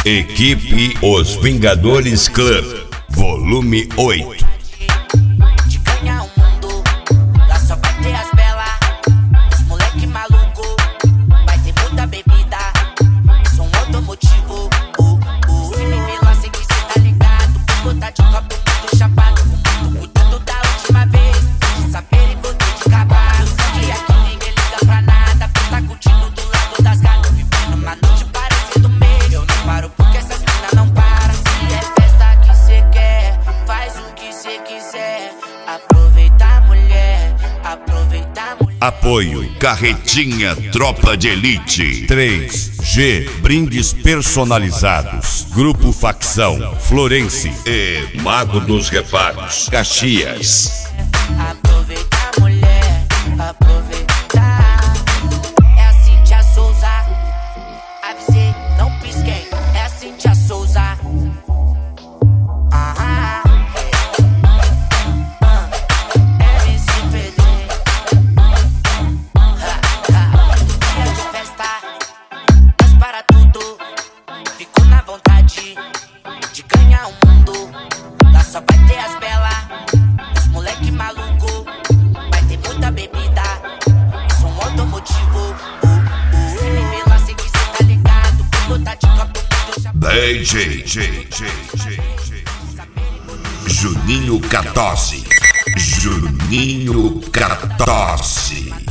Equipe Os Vingadores Club, volume 8. De ganhar o mundo, lá só vai ter as belas. Os moleque maluco, vai ter muita bebida. Sou um automotivo, se me ver lá, sei que cê tá ligado. Vou botar de copo muito chapado, o mundo cuidando da última vez. De saber e poder de cavalo. E aqui ninguém liga pra nada, tá curtindo do lado das gatas. Vivendo uma noite parecendo mês. Eu não paro porque essas minas não param. Se é festa que cê quer, faz o que cê quiser. Aproveita a mulher, aproveita a mulher. Apoio Carretinha Tropa de Elite 3G Brindes personalizados. Grupo Facção Florense e Mago dos Reparos Caxias. Aproveita a mulher, aproveita. É a Cíntia Souza. Avisei, não pisquei. É a Cíntia Souza. MCPD. Dia de festa, mas para tudo. Fico na vontade de ganhar o mundo. Lá só vai ter as belas. Os moleque maluco, vai ter muita bebida. Sou um automotivo, se me ver lá, sei que cê tá ligado. Vou botar de copo muito chapéu. DJ Juninho 14. Juninho 14.